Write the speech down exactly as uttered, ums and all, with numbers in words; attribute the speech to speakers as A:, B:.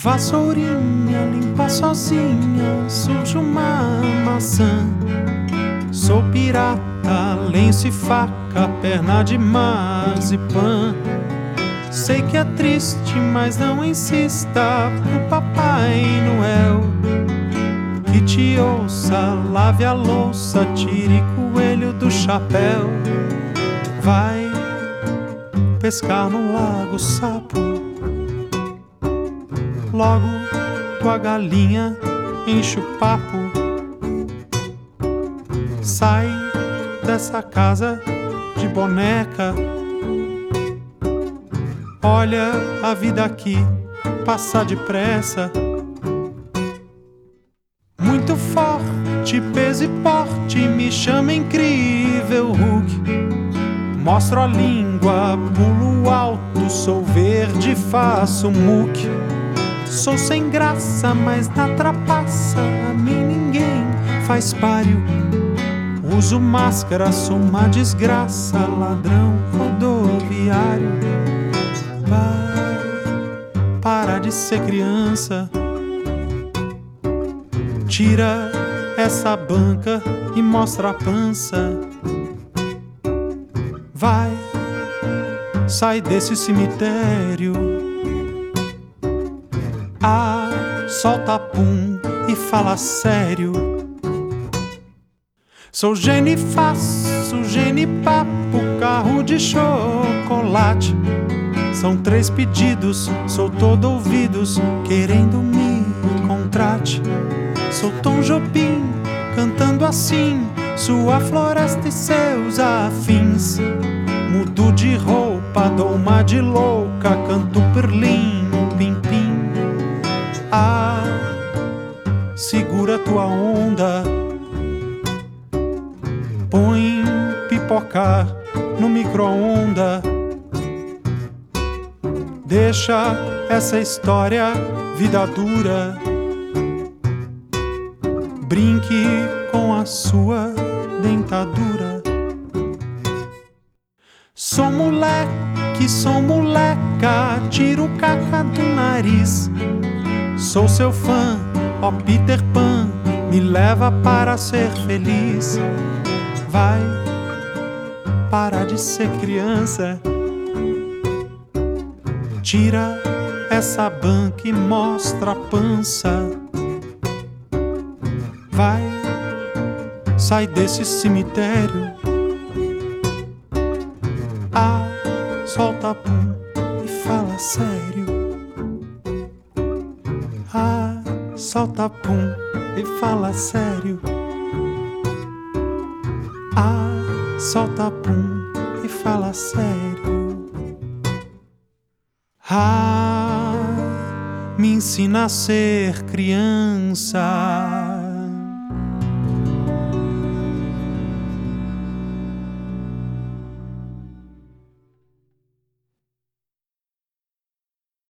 A: Vassourinha, limpa sozinha, suja uma maçã. Sou pirata, lenço e faca, perna de marzipan. Sei que é triste, mas não insista pro Papai Noel que te ouça, lave a louça, tire coelho do chapéu. Vai pescar no lago sapo, logo tua galinha enche o papo. Sai dessa casa de boneca, olha a vida aqui passar depressa. Muito forte, peso e porte, me chama incrível Hulk. Mostro a língua, pulo alto, sou verde, faço muque. Sou sem graça, mas na trapaça a mim ninguém faz páreo. Uso máscara, sou uma desgraça, ladrão rodoviário. Vai, para de ser criança, tira essa banca e mostra a pança. Vai, sai desse cemitério. Ah, solta pum e fala sério. Sou gene faço, gene papo, carro de chocolate. São três pedidos, sou todo ouvidos, querendo me contrate. Sou Tom Jobim, cantando assim, sua floresta e seus afins. Mudo de roupa, dou uma de louca, canto perlim, pim, pim. Ah, segura tua onda, põe pipocar no micro-onda. Deixa essa história vida dura, brinque com a sua dentadura. Sou moleque, sou moleca, tiro caca do nariz. Sou seu fã, ó Peter Pan, me leva para ser feliz. Vai, para de ser criança, tira essa banca e mostra a pança. Vai, sai desse cemitério. Ah, solta pum e fala sério. Ah, solta pum e fala sério. Ah, solta pum e fala sério. Ah, me ensina a ser criança.